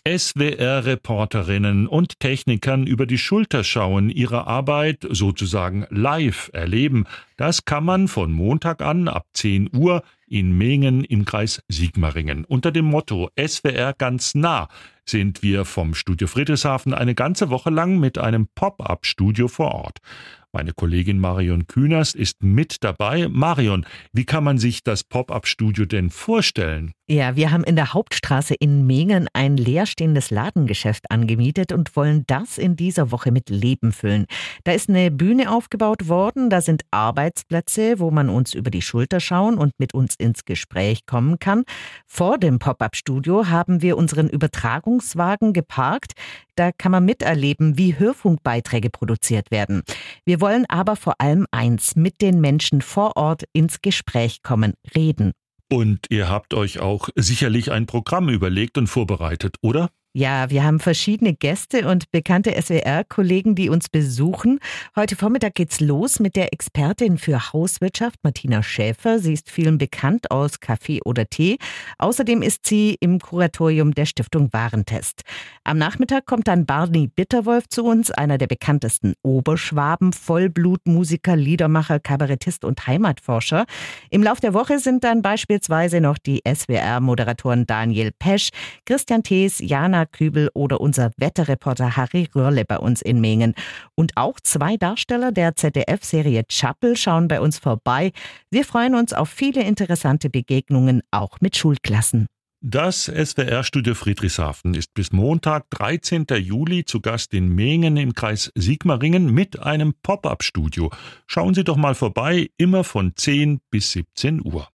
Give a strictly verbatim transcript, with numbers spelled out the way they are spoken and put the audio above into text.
S W R-Reporterinnen und Technikern über die Schulter schauen, ihre Arbeit sozusagen live erleben. Das kann man von Montag an ab zehn Uhr in Mehen im Kreis Sigmaringen. Unter dem Motto S W R ganz nah sind wir vom Studio Friedrichshafen eine ganze Woche lang mit einem Pop-up-Studio vor Ort. Meine Kollegin Marion Künast ist mit dabei. Marion, wie kann man sich das Pop-up-Studio denn vorstellen? Ja, wir haben in der Hauptstraße in Mehen ein leerstehendes Ladengeschäft angemietet und wollen das in dieser Woche mit Leben füllen. Da ist eine Bühne aufgebaut worden, da sind Arbeitsplätze, wo man uns über die Schulter schauen und mit uns ins Gespräch kommen kann. Vor dem Pop-up-Studio haben wir unseren Übertragungswagen geparkt. Da kann man miterleben, wie Hörfunkbeiträge produziert werden. Wir wollen aber vor allem eins, mit den Menschen vor Ort ins Gespräch kommen, reden. Und ihr habt euch auch sicherlich ein Programm überlegt und vorbereitet, oder? Ja, wir haben verschiedene Gäste und bekannte S W R-Kollegen, die uns besuchen. Heute Vormittag geht's los mit der Expertin für Hauswirtschaft, Martina Schäfer. Sie ist vielen bekannt aus Kaffee oder Tee. Außerdem ist sie im Kuratorium der Stiftung Warentest. Am Nachmittag kommt dann Barney Bitterwolf zu uns, einer der bekanntesten Oberschwaben, Vollblutmusiker, Liedermacher, Kabarettist und Heimatforscher. Im Lauf der Woche sind dann beispielsweise noch die S W R-Moderatoren Daniel Pesch, Christian Thees, Jana Kübel oder unser Wetterreporter Harry Röhrle bei uns in Mehen. Und auch zwei Darsteller der Z D F-Serie Chappell schauen bei uns vorbei. Wir freuen uns auf viele interessante Begegnungen, auch mit Schulklassen. Das S W R-Studio Friedrichshafen ist bis Montag, dreizehnten Juli, zu Gast in Mehen im Kreis Sigmaringen mit einem Pop-up-Studio. Schauen Sie doch mal vorbei, immer von zehn bis siebzehn Uhr.